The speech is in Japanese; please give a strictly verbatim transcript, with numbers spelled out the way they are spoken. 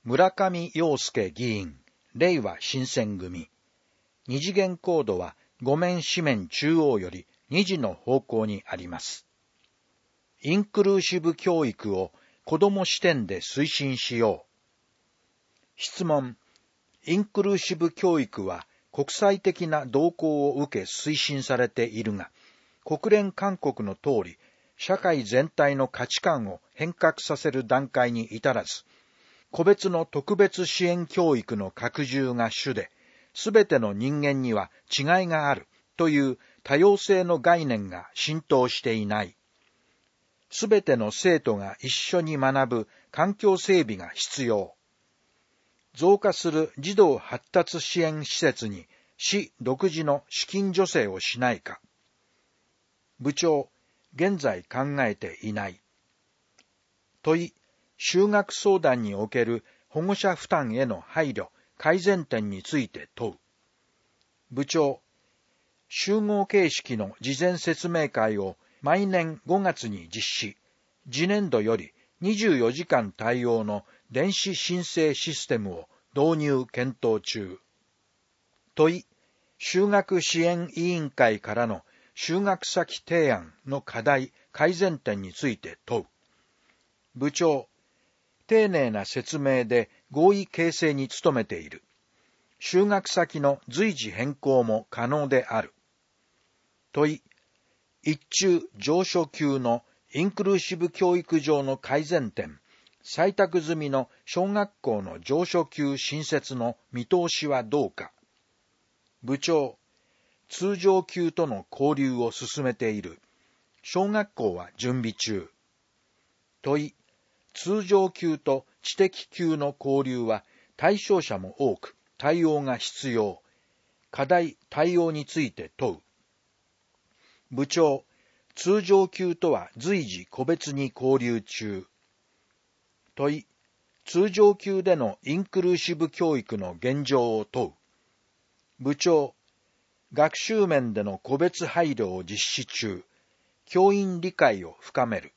村上陽介議員、令和新選組。二次元コードは五面四面中央より二次の方向にあります。インクルーシブ教育を子ども視点で推進しよう。質問。インクルーシブ教育は国際的な動向を受け推進されているが、国連勧告の通り、社会全体の価値観を変革させる段階に至らず、個別の特別支援教育の拡充が主で、すべての人間には違いがあるという多様性の概念が浸透していない。すべての生徒が一緒に学ぶ環境整備が必要。増加する児童発達支援施設に市独自の資金助成をしないか。部長、現在考えていない。問い、就学相談における保護者負担への配慮、改善点について問う。部長、集合形式の事前説明会を毎年ごがつに実施、次年度よりにじゅうよじかん対応の電子申請システムを導入検討中。問い、就学支援委員会からの就学先提案の課題、改善点について問う。部長、丁寧な説明で合意形成に努めている。就学先の随時変更も可能である。問い、一中上初級のインクルーシブ教育上の改善点、採択済みの小学校の上初級新設の見通しはどうか。部長、通常級との交流を進めている。小学校は準備中。問い、通常級と知的級の交流は対象者も多く対応が必要。課題対応について問う。部長、通常級とは随時個別に交流中。問い、通常級でのインクルーシブ教育の現状を問う。部長、学習面での個別配慮を実施中。教員理解を深める。